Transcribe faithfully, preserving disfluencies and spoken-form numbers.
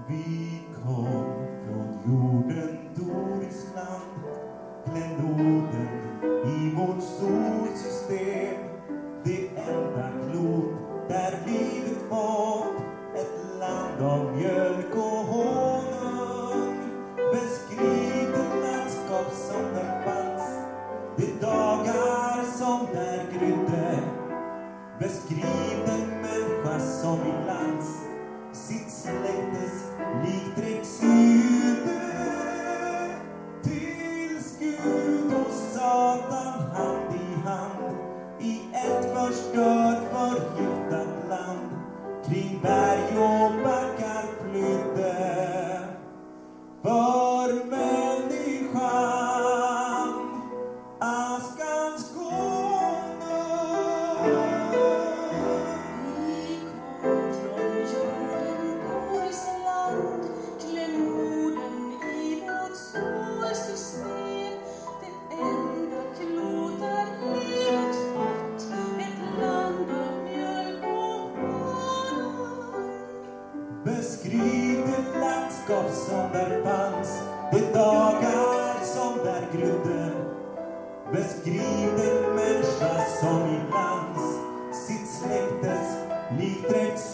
Vi kom från jorden Dorisland, klenoden i vårt solsystem. Det enda klot där livet fått ett land av mjölk och honung. Beskriv det landskap som där fanns, de dagar som där grydde. Beskriv den människa som i lands sitt släktes likt sydde. Tills Gud och Satan hand i hand i ett förstört förgiftat land kring berg och backar flydde. För människan askans konung. Vi kom från jorden Dorisland, klenoden i vårt solsystem. Det enda klot där livet fått ett land av mjölk och honung. Beskriv det landskap som där fanns, de dagar som där grydde. Beskriv den människa som i lands sitt släktes likt